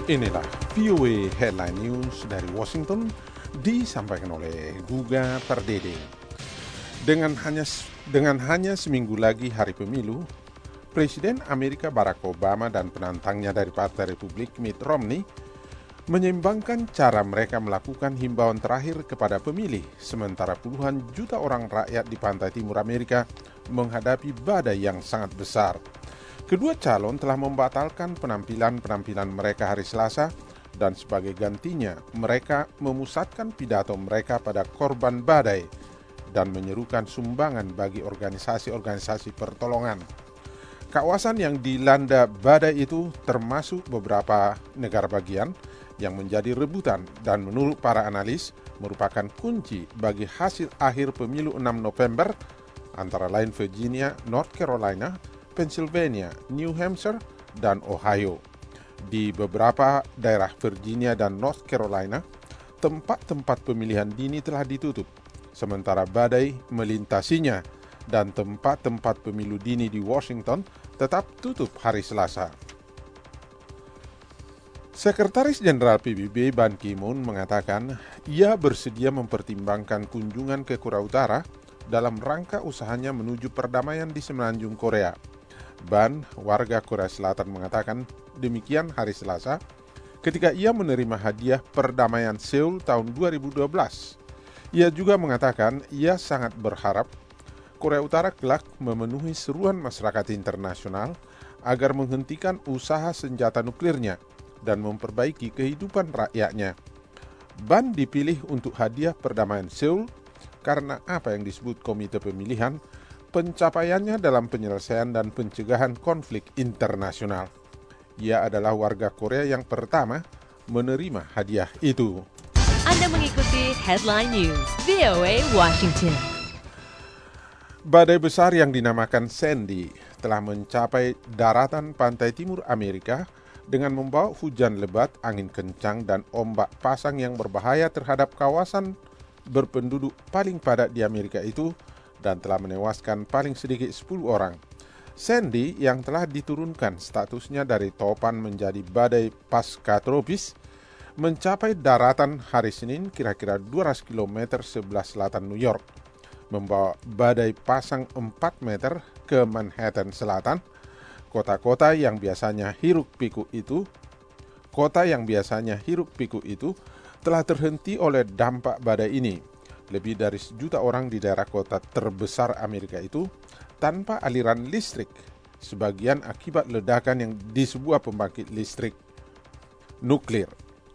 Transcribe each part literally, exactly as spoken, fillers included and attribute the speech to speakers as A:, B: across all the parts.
A: Inilah V O A Headline News dari Washington, disampaikan oleh Guga Pardede. Dengan hanya dengan hanya seminggu lagi hari pemilu, Presiden Amerika Barack Obama dan penantangnya dari Partai Republik Mitt Romney menyeimbangkan cara mereka melakukan himbauan terakhir kepada pemilih, sementara puluhan juta orang rakyat di pantai timur Amerika menghadapi badai yang sangat besar. Kedua calon telah membatalkan penampilan-penampilan mereka hari Selasa, dan sebagai gantinya mereka memusatkan pidato mereka pada korban badai dan menyerukan sumbangan bagi organisasi-organisasi pertolongan. Kawasan yang dilanda badai itu termasuk beberapa negara bagian yang menjadi rebutan dan menurut para analis merupakan kunci bagi hasil akhir pemilu enam November, antara lain Virginia, North Carolina, Pennsylvania, New Hampshire, dan Ohio. Di beberapa daerah Virginia dan North Carolina, tempat-tempat pemilihan dini telah ditutup, sementara badai melintasinya, dan tempat-tempat pemilu dini di Washington tetap tutup hari Selasa. Sekretaris Jenderal P B B Ban Ki-moon mengatakan ia bersedia mempertimbangkan kunjungan ke Korea Utara dalam rangka usahanya menuju perdamaian di semenanjung Korea. Ban, warga Korea Selatan, mengatakan demikian hari Selasa ketika ia menerima hadiah perdamaian Seoul tahun dua ribu dua belas. Ia juga mengatakan ia sangat berharap Korea Utara kelak memenuhi seruan masyarakat internasional agar menghentikan usaha senjata nuklirnya dan memperbaiki kehidupan rakyatnya. Ban dipilih untuk hadiah perdamaian Seoul karena apa yang disebut Komite Pemilihan, pencapaiannya dalam penyelesaian dan pencegahan konflik internasional. Ia adalah warga Korea yang pertama menerima hadiah itu.
B: Anda mengikuti Headline News V O A Washington.
A: Badai besar yang dinamakan Sandy telah mencapai daratan pantai timur Amerika dengan membawa hujan lebat, angin kencang, dan ombak pasang yang berbahaya terhadap kawasan berpenduduk paling padat di Amerika itu, dan telah menewaskan paling sedikit sepuluh orang. Sandy yang telah diturunkan statusnya dari topan menjadi badai pasca tropis mencapai daratan hari Senin kira-kira dua ratus kilometer sebelah selatan New York, membawa badai pasang empat meter ke Manhattan Selatan. Kota-kota yang biasanya hiruk-pikuk itu, kota yang biasanya hiruk-pikuk itu telah terhenti oleh dampak badai ini. Lebih dari sejuta orang di daerah kota terbesar Amerika itu tanpa aliran listrik, sebagian akibat ledakan yang di sebuah pembangkit listrik nuklir.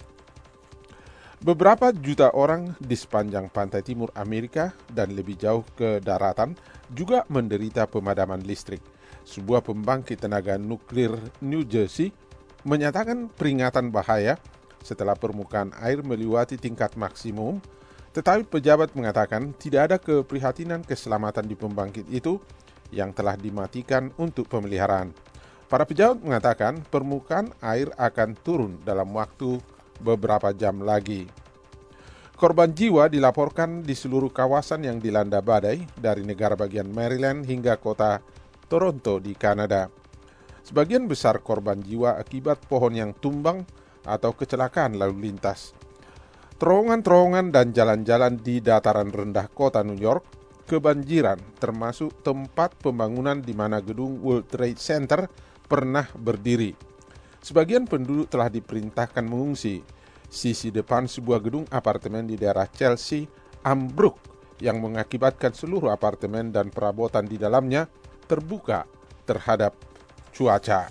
A: Beberapa juta orang di sepanjang pantai timur Amerika dan lebih jauh ke daratan juga menderita pemadaman listrik. Sebuah pembangkit tenaga nuklir New Jersey menyatakan peringatan bahaya setelah permukaan air melewati tingkat maksimum, tetapi pejabat mengatakan tidak ada keprihatinan keselamatan di pembangkit itu yang telah dimatikan untuk pemeliharaan. Para pejabat mengatakan permukaan air akan turun dalam waktu beberapa jam lagi. Korban jiwa dilaporkan di seluruh kawasan yang dilanda badai, dari negara bagian Maryland hingga kota Toronto di Kanada. Sebagian besar korban jiwa akibat pohon yang tumbang atau kecelakaan lalu lintas. Terowongan-terowongan dan jalan-jalan di dataran rendah kota New York kebanjiran, termasuk tempat pembangunan di mana gedung World Trade Center pernah berdiri. Sebagian penduduk telah diperintahkan mengungsi. Sisi depan sebuah gedung apartemen di daerah Chelsea ambruk yang mengakibatkan seluruh apartemen dan perabotan di dalamnya terbuka terhadap cuaca.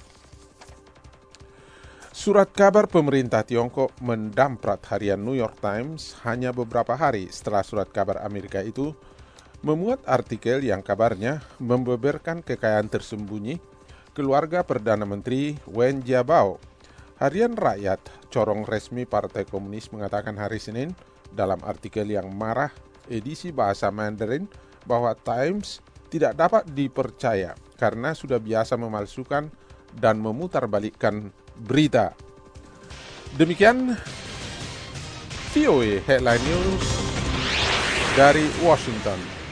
A: Surat kabar pemerintah Tiongkok mendamprat harian New York Times hanya beberapa hari setelah surat kabar Amerika itu memuat artikel yang kabarnya membeberkan kekayaan tersembunyi keluarga Perdana Menteri Wen Jiabao. Harian Rakyat, corong resmi Partai Komunis, mengatakan hari Senin dalam artikel yang marah edisi bahasa Mandarin bahwa Times tidak dapat dipercaya karena sudah biasa memalsukan dan memutarbalikkan berita. Demikian V O A Headline News dari Washington.